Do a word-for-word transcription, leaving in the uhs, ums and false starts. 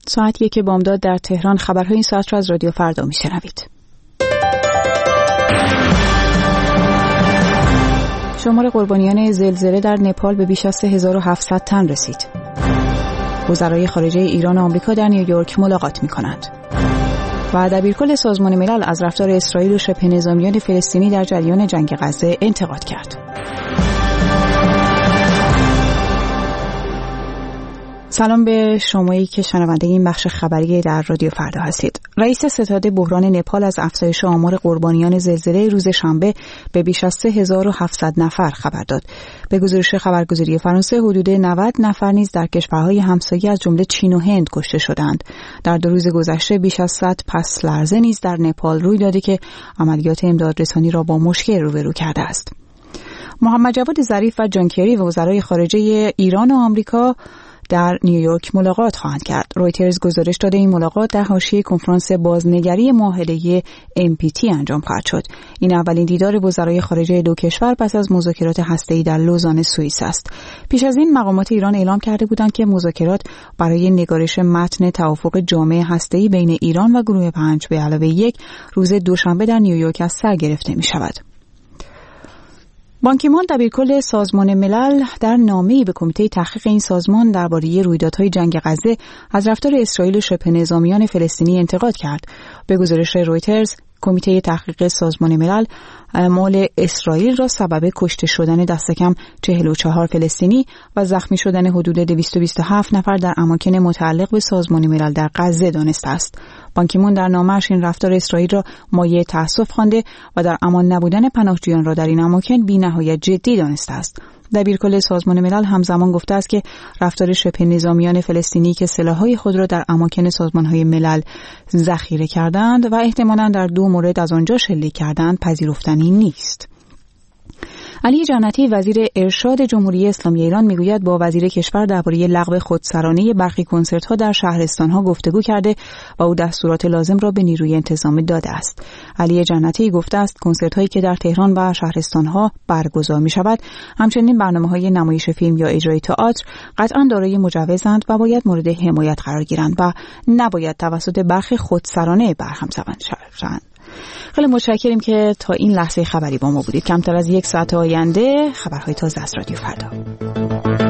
ساعت یک بامداد در تهران. خبرهای این ساعت را از رادیو فردا میشنوید. شمار قربانیان زلزله در نپال به بیش از سه هزار و هفتصد تن رسید. وزرای خارجه ایران و آمریکا در نیویورک ملاقات می‌کنند. و دبیرکل سازمان ملل از رفتار اسرائیل و شبه نظامیان فلسطینی در جریان جنگ غزه انتقاد کرد. سلام به شمایی که شنونده این بخش خبری در رادیو فردا هستید. رئیس ستاد بحران نپال از افزایش آمار قربانیان زلزله روز شنبه به بیش از سه هزار و هفتصد نفر خبر داد. به گزارش خبرگزاری فرانسه حدود نود نفر نیز در کشورهای همسایه از جمله چین و هند کشته شدند. در دو روز گذشته بیش از صد پس لرزه نیز در نپال روی داده که عملیات امدادرسانی را با مشکل روبرو کرده است. محمد جواد ظریف و جان کری و وزرای خارجه ایران و آمریکا در نیویورک ملاقات خواهند کرد. رویترز گزارش داده این ملاقات در حاشیه کنفرانس بازنگری معاهده ام پی تی انجام خواهد شد. این اولین دیدار وزرای خارجه دو کشور پس از مذاکرات هسته‌ای در لوزان سوئیس است. پیش از این مقامات ایران اعلام کرده بودند که مذاکرات برای نگارش متن توافق جامع هسته‌ای بین ایران و گروه پنج به علاوه یک روز دوشنبه در نیویورک از سر گرفته می شود. بان کی مون دبیرکل سازمان ملل در نامه‌ای به کمیته تحقیق این سازمان درباره رویدادهای جنگ غزه از رفتار اسرائیل و شبه نظامیان فلسطینی انتقاد کرد. به گزارش رویترز، کمیته تحقیق سازمان ملل اعمال اسرائیل را سبب کشته شدن دست کم چهل و چهار فلسطینی و زخمی شدن حدود دویست و بیست و هفت نفر در اماکن متعلق به سازمان ملل در غزه دانسته است. بان کی مون در نامه‌اش این رفتار اسرائیل را مایه تأسف خوانده و در امان نبودن پناهجویان را در این اماکن بی‌نهایت جدی دانسته است. دبیرکل سازمان ملل همزمان گفته است که رفتار شبه نظامیان فلسطینی که سلاح‌های خود را در اماکن سازمان‌های ملل ذخیره کردند و احتمالاً در دو مورد از آنجا شلیک کردند پذیرفتنی نیست. علی جنتی وزیر ارشاد جمهوری اسلامی ایران میگوید با وزیر کشور درباره لغو خودسرانه برخی کنسرت‌ها در شهرستان‌ها گفتگو کرده و او دستورات لازم را به نیروی انتظامی داده است. علی جنتی گفته است کنسرت‌هایی که در تهران و شهرستان‌ها برگزار می‌شود، همچنین برنامه‌های نمایش فیلم یا اجرای تئاتر قطعاً دارای مجوزند و باید مورد حمایت قرار گیرند و نباید توسط برخی خودسرانه برهم شوند. خیلی متشکریم که تا این لحظه خبری با ما بودید. کمتر از یک ساعت آینده خبرهای تازه از رادیو فردا.